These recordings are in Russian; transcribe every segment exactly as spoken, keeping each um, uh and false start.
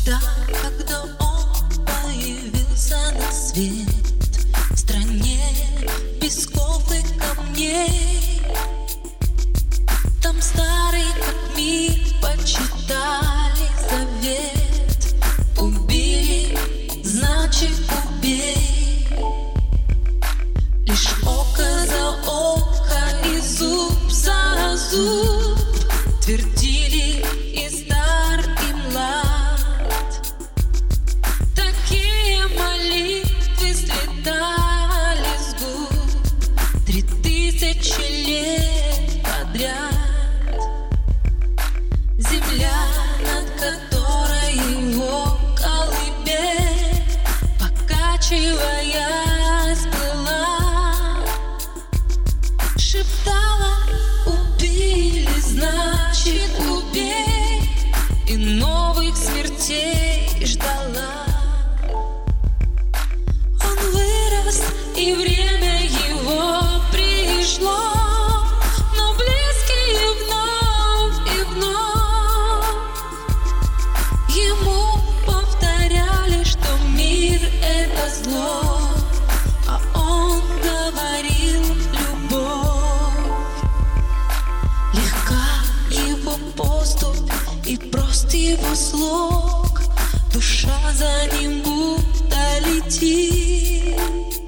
Тогда, когда он появился на свет, в стране песков и камней, там старый как мир почитали завет. Убили, значит убей. Лишь око за око и зуб за зуб твердили и стар, и млад. Такие молитвы слетали с губ три тысячи лет подряд. Земля, над которой его колыбель, покачиваясь, плыла, шептала: убили, значит убей, и новых смертей ждала. Он вырос, и время его пришло, но близкие вновь и вновь ему повторяли, что мир — это зло, а он говорил: любовь. Легка его поступь и прост его слог, душа за ним будто летит.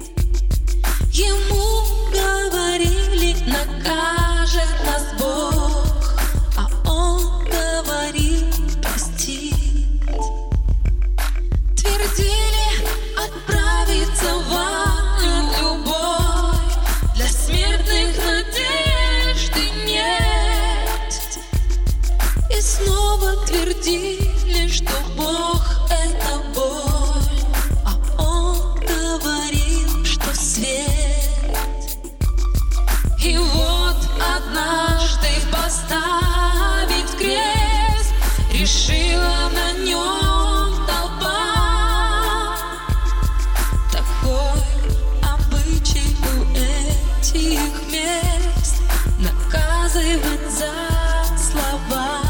Ему говорили: накажет нас Бог, а он говорил: простит. Твердили: отправиться в ад любовь, для смертных надежды нет. И снова твердили, что Бог — это боль, а он говорил, что свет. И вот однажды поставить крест решила на нем толпа. Такой обычай у этих мест — наказывать за слова.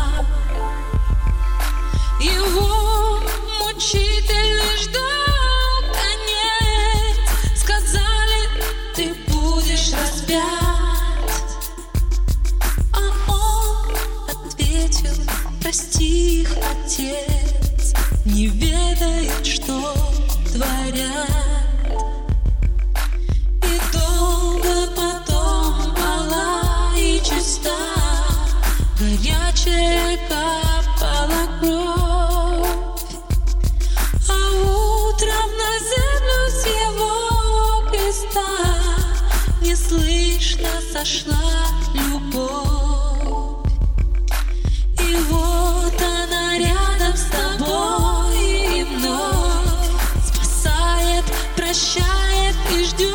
Его мучительный ждал конец. Сказали: ты будешь распят. А он ответил: прости их, Отец, не ведает, что творят. И долго потом была и чиста, горячая капала кровь. А утром на землю с его креста неслышно сошла любовь. И вот она рядом с тобой и вновь спасает, прощает и ждет.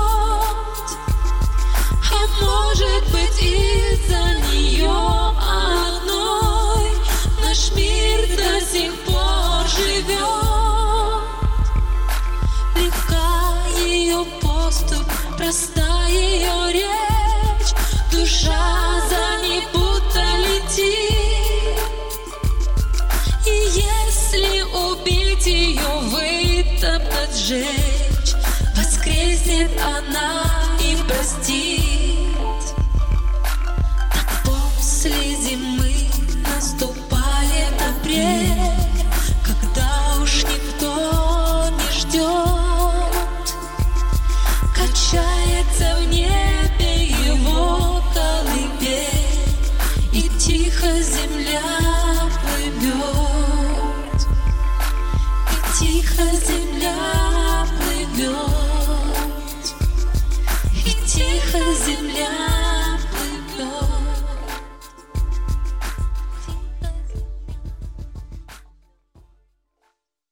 А может быть, из-за нее одной наш мир до сих пор живет. Легка ее поступь, проста ее речь, душа за ней будто летит. И если убить ее, вытоптать, сжечь, воскреснет она и простит. Так после зимы наступает апрель, когда уж никто не ждет. Качается в небе его колыбель, и тихо земля плывет. И тихо земля плывет. И тихо земля